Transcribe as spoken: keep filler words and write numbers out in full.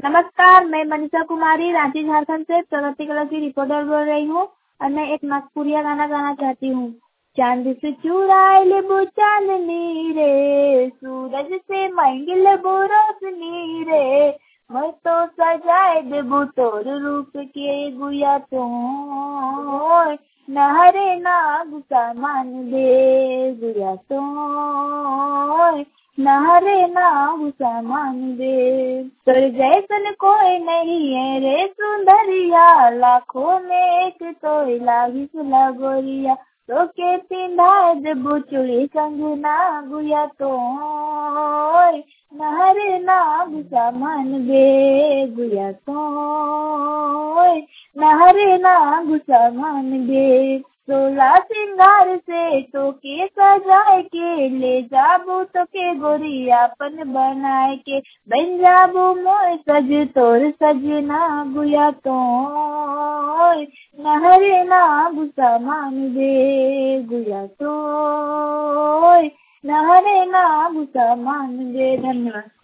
नमस्कार, मैं मनीषा कुमारी रांची झारखंड से प्रगति कला की रिपोर्टर बोल रही हूँ और मैं एक नागपुरिया गाना गाना चाहती हूँ। चांद से चुराए लेबो चांदनी रे, सूरज से मांगे लेबो रोशनी रे, मैं तो सजाए देबो तोर रूप के गुया तो नहरे नाग सामान दे गुया तो नहरे नाग सामान दे। तोर जैसन कोई नहीं है रे सुंदरिया, लाखों में एक तो लागी सुला गोरिया, तो के पिंधा देबो चूड़ी कंगना गुया तो नहरे नाग सामान दे गुया तो नहरे नाग सामान दे। सोला सिंगार से तो के सजाए के ले जाबू तो के गोरियापन बनाए के बन जाबू मोय सज तोर सजना गुया तो नहरे नाग सामान दे गुया तो नहरे नाग सामान दे। धन्यवाद।